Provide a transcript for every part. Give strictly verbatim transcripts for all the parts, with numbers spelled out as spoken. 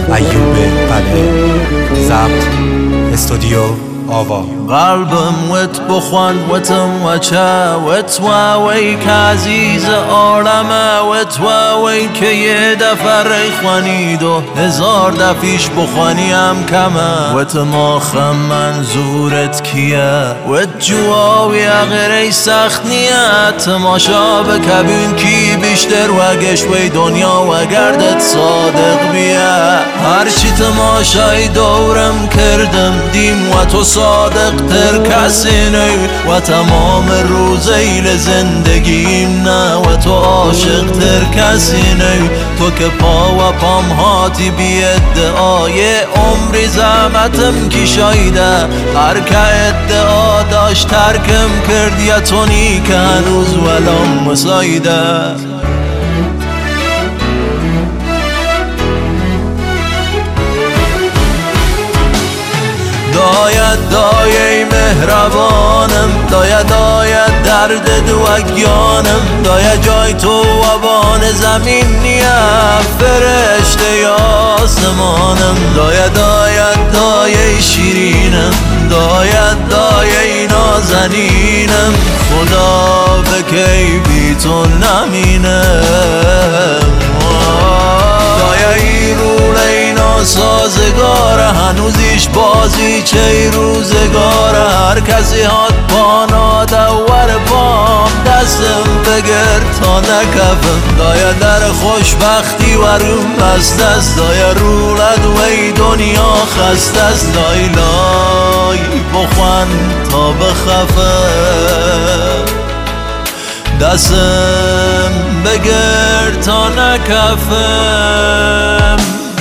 ایوب قلعه. ضبط استودیو آوا. قلبم وت بخوان وتم وچه وت وی که عزیز عالمه وت وی که یه دفعه خوانید و هزار دفیش بخوانی هم کمه وت ماخم منظورت کیه وت جواوی اغیره سخت نیت تماشا بکبین کی بیشتر وگش وی دنیا و گردت صادق بیه هرچی تماشای دورم کردم دیم و تو صادق تر کسی نی و تمام روز ایل زندگیم نه و تو عاشق تر کسی نی تو که پا و پام هاتی بی ادعای عمری زحمتم کی شایده هر که ادعا داشت ترکم کرد یا تو نی که هنوز ولام مسایده داید دایه مهربانم داید داید درد دوگیانم داید جای تو و بان زمین نیم فرشته یا آسمانم داید داید دایه شیرینم داید دایه نازنینم خدا به کی بی تو نمینم دایه روله سازگار هنوزیش بازی چه روزگار هر کسی هات پانا دور پام دستم بگر تا نکفم دایا در خوشبختی ورم بست است دایا رولد وی دنیا خست است لای لای بخوان تا بخفم دستم بگر تا نکفم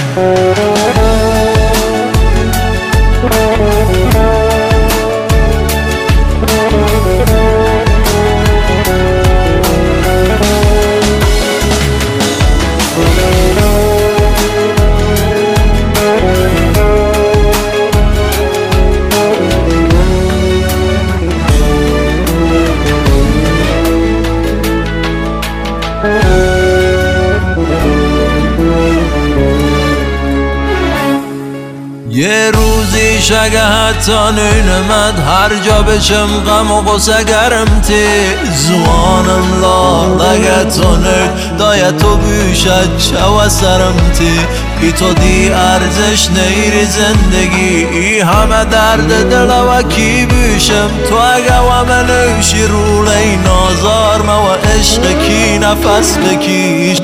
یه روزیش اگه حتی نینمد هر جا بچم غم و غصه گرم تی زوانم لال اگه تو نید داید تو بیشت شو سرم تی بی تو دی ارزش نیری زندگی ای همه درد دل و کی بیشم تو اگه و من نوشی روله نازار ما و عشق کی نفس بکیش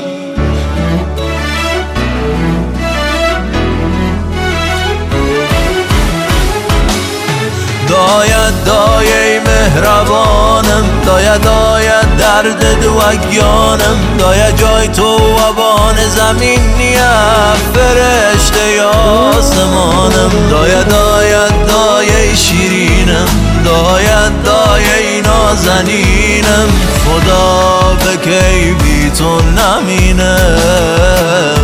داید دایه مهربانم داید داید درد دوگیانم داید جای تو و بان زمین نیم فرشته یا آسمانم داید داید دایه شیرینم داید دایه نازنینم خدا به کی بی تو نمینم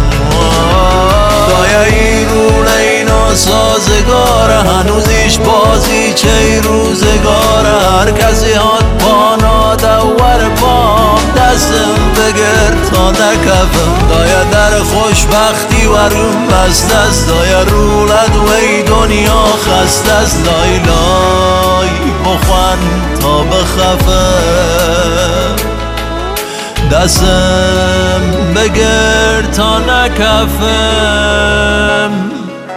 دایه روله سازگار هنوزیش بازی چه روزگار هر کسی هات پانا دور پام دستم بگر تا نکفم داید در خوشبختی ورم بست است داید رولد وی دنیا خست است لای لای بخوان تا بخفم دستم بگر تا نکفم.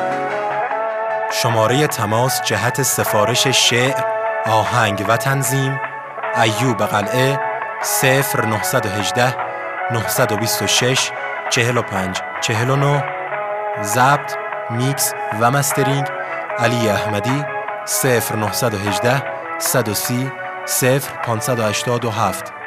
شماره تماس جهت سفارش شعر، آهنگ و تنظیم ایوب قلعه صفر نه یک هشت نه دو شش چهل و پنج چهل و نه. ضبط، میکس و مسترینگ علی احمدی صفر نه یک هشت صد و سی صفر پانصد و هشتاد و هفت.